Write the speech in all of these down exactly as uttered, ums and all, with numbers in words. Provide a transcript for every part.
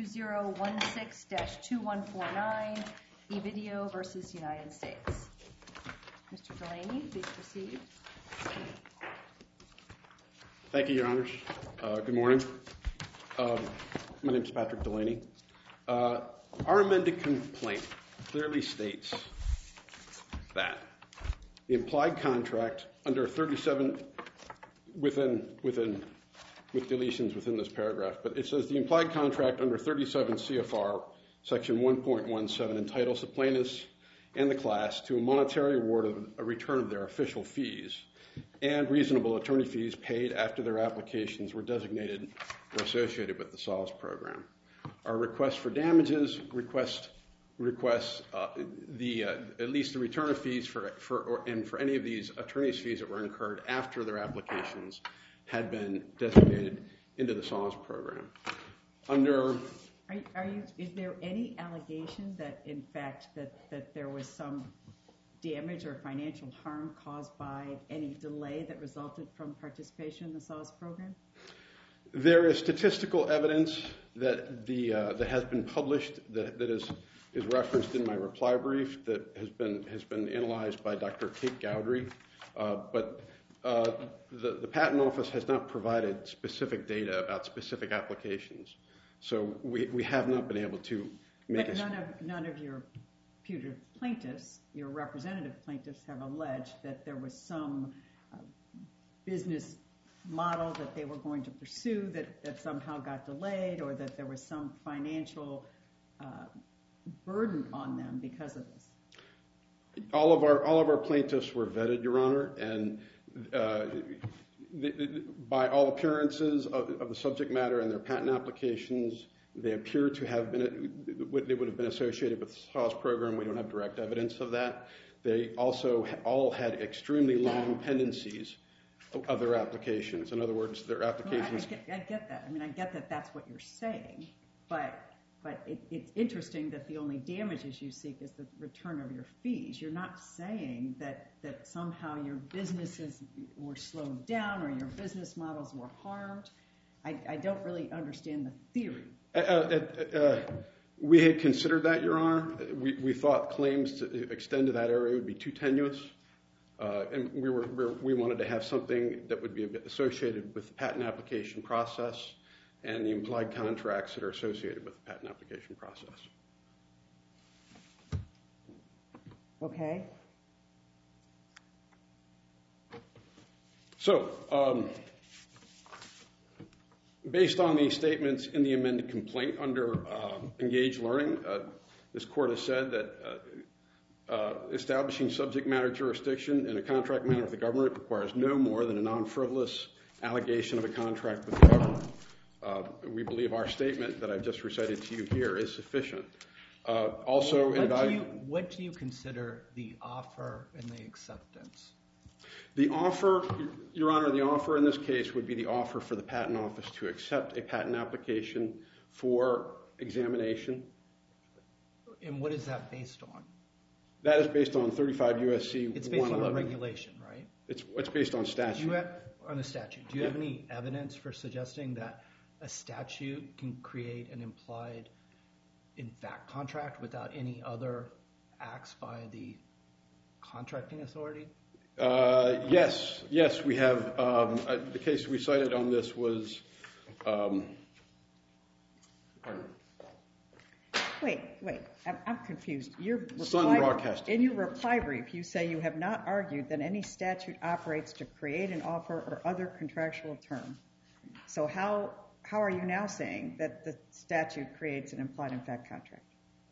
zero one six dash two one four nine, eVideo versus United States. Mister Delaney, please proceed. Thank you, Your Honors. Uh, good morning. Um, my name is Patrick Delaney. Uh, our amended complaint clearly states that the implied contract under thirty-seven, within, within, with deletions within this paragraph, but it says the implied contract under thirty-seven C F R section one point one seven entitles the plaintiffs and the class to a monetary award of a return of their official fees and reasonable attorney fees paid after their applications were designated or associated with the S A W S program. Our request for damages request requests uh, the uh, at least the return of fees for for or, and for any of these attorneys' fees that were incurred after their applications had been designated into the S A W S program. Under Are, are you? Is there any allegation that, in fact, that, that there was some damage or financial harm caused by any delay that resulted from participation in the S A W S program? There is statistical evidence that the uh, that has been published that, that is is referenced in my reply brief that has been has been analyzed by Doctor Kate Gowdery, uh, but uh, the the patent office has not provided specific data about specific applications. So we, we have not been able to make but a... none of, none of your putative plaintiffs, your representative plaintiffs, have alleged that there was some uh, business model that they were going to pursue that, that somehow got delayed, or that there was some financial uh, burden on them because of this. All of our, all of our plaintiffs were vetted, Your Honor, and uh, The, the, by all appearances of, of the subject matter and their patent applications, they appear to have been, they would have been associated with the S A W S program. We don't have direct evidence of that. They also all had extremely long pendencies of, of their applications. In other words, their applications... Well, I, I, get, I get that. I mean, I get that that's what you're saying, but but it, it's interesting that the only damages you seek is the return of your fees. You're not saying that, that somehow your businesses were slowed down or your business models were harmed. I, I don't really understand the theory. Uh, uh, uh, we had considered that, Your Honor. We, we thought claims to extend to that area would be too tenuous, uh, and we, were, we, were, we wanted to have something that would be associated with the patent application process and the implied contracts that are associated with the patent application process. Okay. So, um, based on the statements in the amended complaint under uh, engaged learning, uh, this court has said that uh, uh, establishing subject matter jurisdiction in a contract manner with the government requires no more than a non-frivolous allegation of a contract with the government. Uh, we believe our statement that I've just recited to you here is sufficient. Uh, also, what do, you, what do you consider the offer and the acceptance? The offer, Your Honor, the offer in this case would be the offer for the Patent Office to accept a patent application for examination. And what is that based on? That is based on thirty-five U S C It's based on the regulation, right? It's, it's based on statute. Do you have, on the statute. Do you have any evidence for suggesting that a statute can create an implied, in fact, contract without any other acts by the contracting authority? Uh, yes, yes, we have. Um, uh, the case we cited on this was. Um, pardon. Wait, wait, I'm, I'm confused. Your Sun reply, Broadcasting. In your reply brief, you say you have not argued that any statute operates to create an offer or other contractual term. So how how are you now saying that the statute creates an implied in fact contract?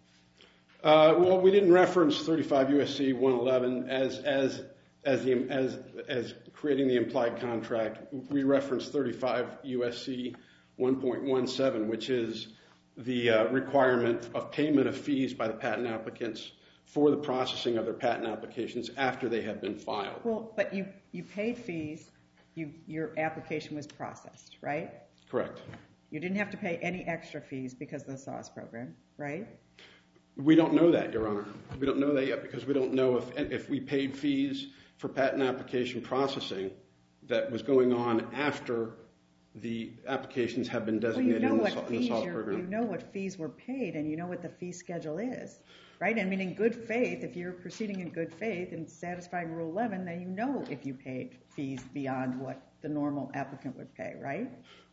Uh, well, we didn't reference thirty-five U S C one eleven as as as the as as creating the implied contract. We referenced thirty-five U S C one point one seven, which is the uh, requirement of payment of fees by the patent applicants for the processing of their patent applications after they have been filed. Well, but you, you paid fees, you, your application was processed, right? Correct. You didn't have to pay any extra fees because of the S A W S program, right? We don't know that, Your Honor. We don't know that yet because we don't know if if we paid fees for patent application processing that was going on after the applications have been Well, designated you know in, the, what in the fees SAWS you're, program. you know what fees were paid, and you know what the fee schedule is, right? I mean, in good faith, if you're proceeding in good faith and satisfying Rule eleven, then you know if you paid fees beyond what the normal applicant would pay, right?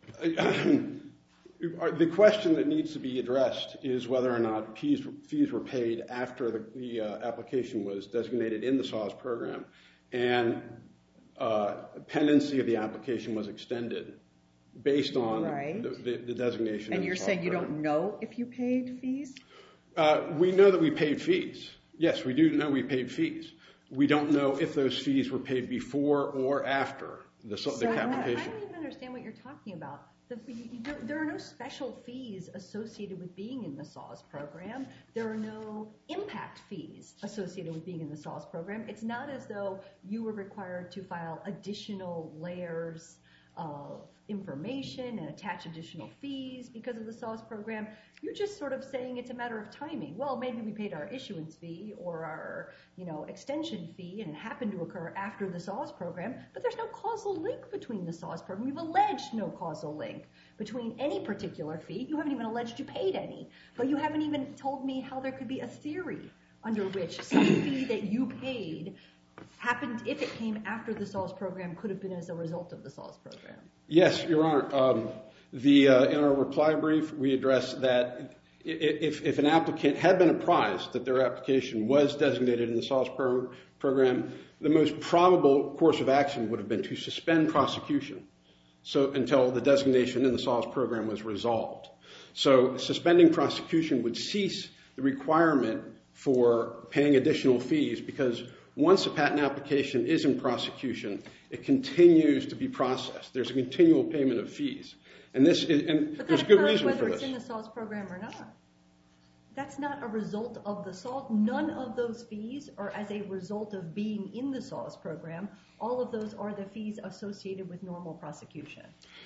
The question that needs to be addressed is whether or not fees, fees were paid after the, the uh, application was designated in the SAWS program, and uh, pendency of the application was extended based on Right. the, the, the designation. And in you're the SAWS saying you program. don't know if you paid fees? Uh, we know that we paid fees. Yes, we do know we paid fees. We don't know if those fees were paid before or after the, So the what? application. I don't even understand what you're talking about. The, you, there, there are no special fees associated with being in the SAWS program. There are no impact fees associated with being in the SAWS program. It's not as though you were required to file additional layers of information and attach additional fees because of the SAWS program. You're just sort of saying it's a matter of timing. Well, maybe we paid our issuance fee or our, you know, extension fee, and it happened to occur after the SAWS program, but there's no causal link between the SAWS program. You've alleged no causal link between any particular fee. You haven't even alleged you paid any, but you haven't even told me how there could be a theory under which some fee that you paid happened, if it came after the SAWS program, could have been as a result of the SAWS program. Yes, Your Honor. Um, the, uh, in our reply brief, we addressed that if, if an applicant had been apprised that their application was designated in the SAWS pro program, the most probable course of action would have been to suspend prosecution so until the designation in the SAWS program was resolved. So suspending prosecution would cease the requirement for paying additional fees, because once a patent application is in prosecution, it continues to be processed. There's a continual payment of fees. And, this is, and But there's that good occurs reason whether for it's this. in the SAWS program or not. That's not a result of the SAWS. None of those fees are as a result of being in the SAWS program. All of those are the fees associated with normal prosecution.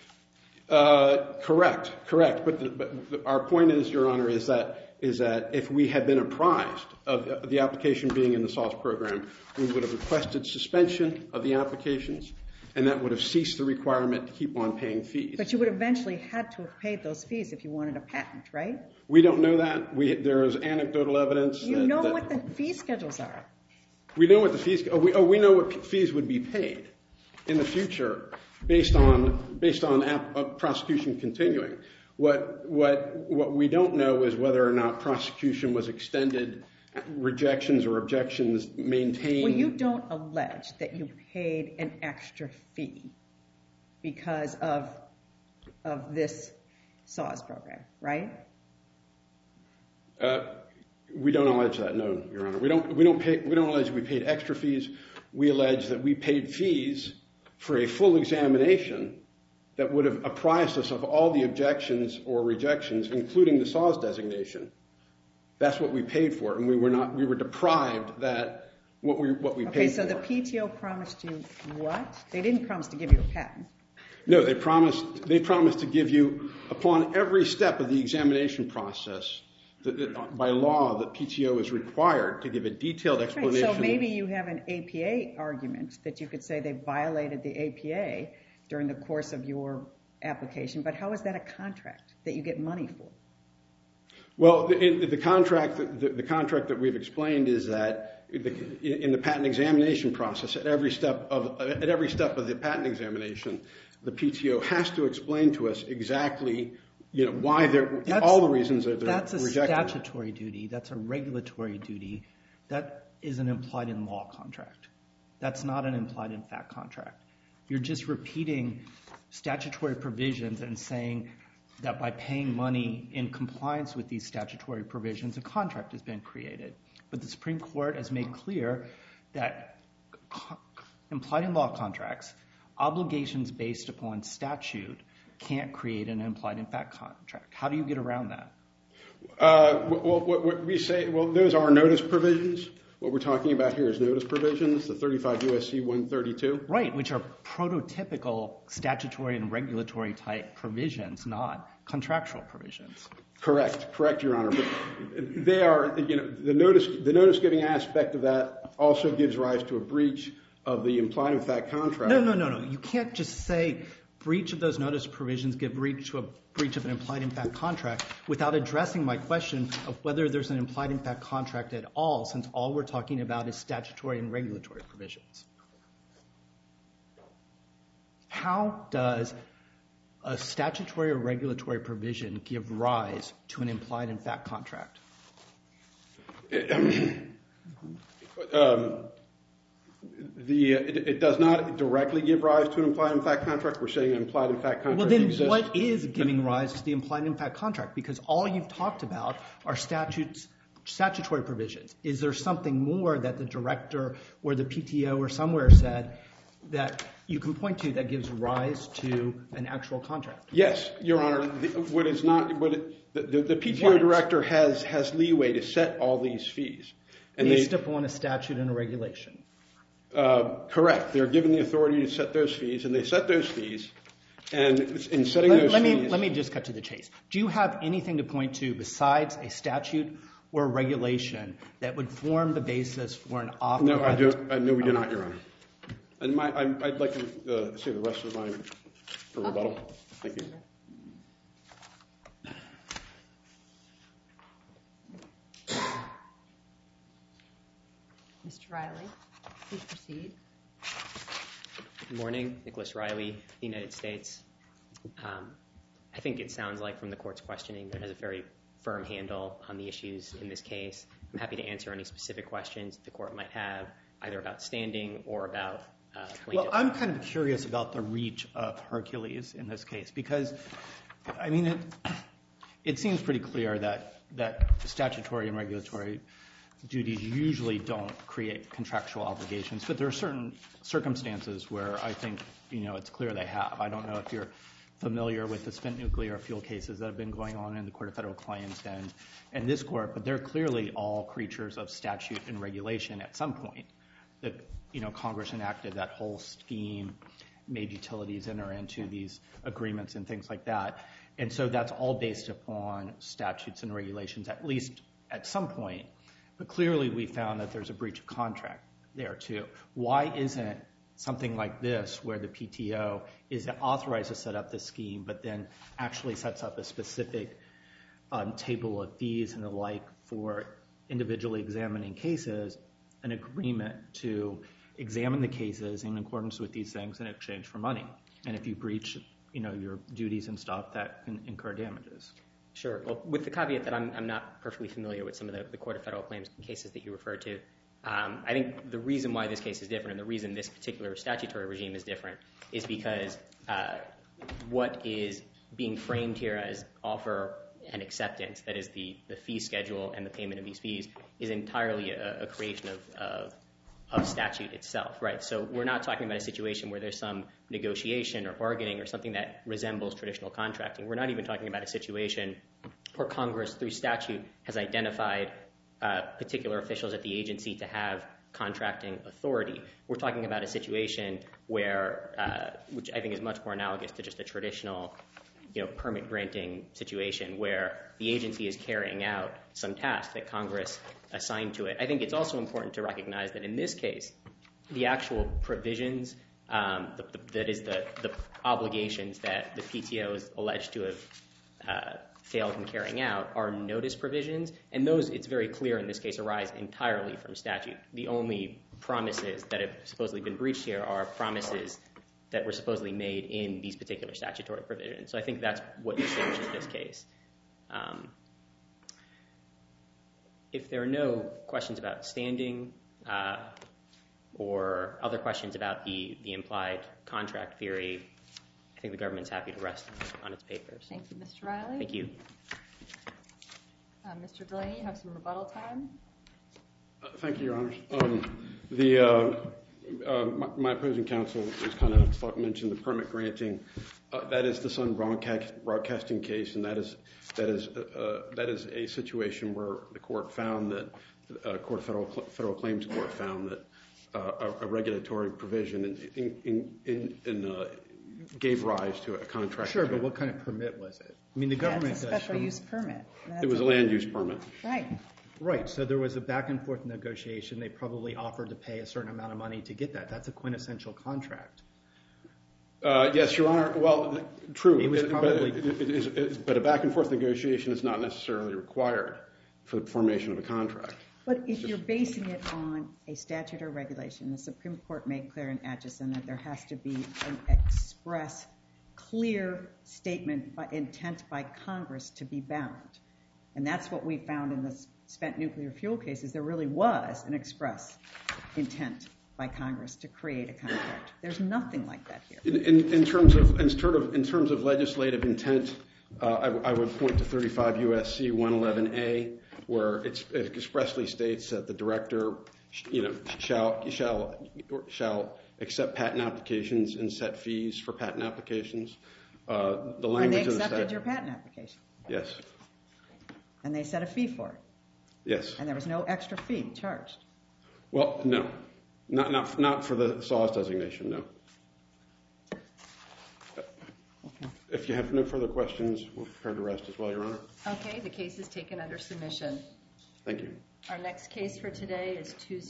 Uh, correct, correct. But, the, but the, our point is, Your Honor, is that is that if we had been apprised of the application being in the SAWS program, we would have requested suspension of the applications, and that would have ceased the requirement to keep on paying fees. But you would eventually had to have paid those fees if you wanted a patent, right? We don't know that. We, there is anecdotal evidence. You that, know that what the fee schedules are. We know what the fees. Oh, we, oh, we know what fees would be paid in the future based on based on ap, uh, prosecution continuing. What what what we don't know is whether or not prosecution was extended, rejections or objections maintained. Well, you don't allege that you paid an extra fee because of of this SAWS program, right? Uh, we don't allege that, no, Your Honor. We don't we don't pay we don't allege we paid extra fees. We allege that we paid fees for a full examination that would have apprised us of all the objections or rejections, including the SAWS designation. That's what we paid for, and we were not we were deprived that what we what we Okay, paid so for. the P T O promised you what? They didn't promise to give you a patent. No, they promised they promised to give you, upon every step of the examination process, that, that by law, the P T O is required to give a detailed Right, explanation. so maybe you have an A P A argument that you could say they violated the A P A during the course of your application, but how is that a contract that you get money for? Well, the, in, the contract the, the contract that we've explained is that the, in the patent examination process, at every step of at every step of the patent examination, the P T O has to explain to us exactly, you know, why they're That's, all the reasons that they're that's a rejecting. statutory duty. That's a regulatory duty. That is an implied in law contract. That's not an implied in fact contract. You're just repeating statutory provisions and saying that by paying money in compliance with these statutory provisions, a contract has been created. But the Supreme Court has made clear that implied in law contracts, obligations based upon statute, can't create an implied in fact contract. How do you get around that? Uh, well, what, what we say, well, those are notice provisions. What we're talking about here is notice provisions, the thirty-five U S C one thirty-two. Right, which are prototypical statutory and regulatory type provisions, not contractual provisions. Correct, correct, Your Honor. But they are, you know, the notice, the notice giving aspect of that also gives rise to a breach of the implied in fact contract. No, no, no, no. You can't just say breach of those notice provisions give breach to a breach of an implied in fact contract without addressing my question of whether there's an implied in fact contract at all, since all we're talking about is statutory and regulatory provisions. How does a statutory or regulatory provision give rise to an implied in fact contract? um, the uh, it, it does not directly give rise to an implied in fact contract. We're saying an implied in fact contract Well, then exists. what is giving rise to the implied in fact contract? Because all you've talked about are statutes, statutory provisions. Is there something more that the director or the P T O or somewhere said that you can point to that gives rise to an actual contract? Yes, Your Honor. The, what is not what it, the, the, the P T O What? director has has leeway to set all these fees, and Based they, upon a statute and a regulation. Uh, correct. They're given the authority to set those fees, and they set those fees. And in setting Let, those let fees, me let me just cut to the chase. Do you have anything to point to besides a statute or a regulation that would form the basis for an offer? no, I do. Uh, no, we do not, Your Honor. And my, I, I'd like to uh, save the rest of mine for rebuttal. Thank you. Mister Riley, please proceed. Good morning. Nicholas Riley, the United States. Um, I think it sounds like from the court's questioning that it has a very firm handle on the issues in this case. I'm happy to answer any specific questions the court might have, either about standing or about uh, plaintiff. Well, I'm kind of curious about the reach of Hercules in this case because, I mean, it, it seems pretty clear that, that statutory and regulatory duties usually don't create contractual obligations, but there are certain circumstances where I think, you know, it's clear they have. I don't know if you're familiar with the spent nuclear fuel cases that have been going on in the Court of Federal Claims and, and this court, but they're clearly all creatures of statute and regulation at some point. That, you know, Congress enacted that whole scheme, made utilities enter into these agreements and things like that. And so that's all based upon statutes and regulations, at least at some point. But clearly we found that there's a breach of contract there too. Why isn't something like this where the P T O is authorized to set up this scheme but then actually sets up a specific um, table of fees and the like for individually examining cases, an agreement to examine the cases in accordance with these things in exchange for money? And if you breach, you know, your duties and stuff, that can incur damages. Sure. Well, with the caveat that I'm, I'm not perfectly familiar with some of the, the Court of Federal Claims cases that you referred to, um, I think the reason why this case is different and the reason this particular statutory regime is different is because uh, what is being framed here as offer and acceptance, that is the, the fee schedule and the payment of these fees, is entirely a, a creation of, of of statute itself, right? So we're not talking about a situation where there's some negotiation or bargaining or something that resembles traditional contracting. We're not even talking about a situation where Congress, through statute, has identified uh, particular officials at the agency to have contracting authority. We're talking about a situation where, uh, which I think is much more analogous to just a traditional, you know, permit granting situation where the agency is carrying out some task that Congress assigned to it. I think it's also important to recognize that in this case, the actual provisions, um, the, the, that is the, the obligations that the P T O is alleged to have uh, failed in carrying out are notice provisions, and those, it's very clear in this case, arise entirely from statute. The only promises that have supposedly been breached here are promises that were supposedly made in these particular statutory provisions. So I think that's what distinguishes this case. Um, if there are no questions about standing uh, or other questions about the, the implied contract theory, I think the government's happy to rest on its papers. Thank you, Mister Riley. Thank you. Uh, Mister Delaney, you have some rebuttal time. Uh, thank you, Your Honors. Um, the uh, uh, my, my opposing counsel is kind of mentioned the permit granting. Uh, that is the Sun broadcast, broadcasting case, and that is that is uh, that is a situation where the court found that uh, court federal federal claims court found that uh, a, a regulatory provision in in in, in uh, gave rise to a contract. Sure, but what kind of permit was it? I mean, the government Yeah, it's a does special from- use permit. That's It was a land use permit. Right. Right, so there was a back and forth negotiation. They probably offered to pay a certain amount of money to get that. That's a quintessential contract. Uh, yes, Your Honor. Well, true. It was It- probably- but, it, it is, it, but a back and forth negotiation is not necessarily required for the formation of a contract. But if you're basing it on a statute or regulation, the Supreme Court made clear in Atchison that there has to be an express, clear statement by intent by Congress to be bound. And that's what we found in the spent nuclear fuel cases. There really was an express intent by Congress to create a contract. There's nothing like that here. In, in, in terms of in sort of in terms of legislative intent, uh, I, I would point to thirty-five U S C one eleven A, where it's, it expressly states that the director, you know, shall shall shall accept patent applications and set fees for patent applications. Uh, the language And they of the accepted statute. your patent application. Yes. And they set a fee for it. Yes. And there was no extra fee charged. Well, no, not not not for the S A W S designation. No. If you have no further questions, we're prepared to rest as well, Your Honor. Okay, the case is taken under submission. Thank you. Our next case for today is two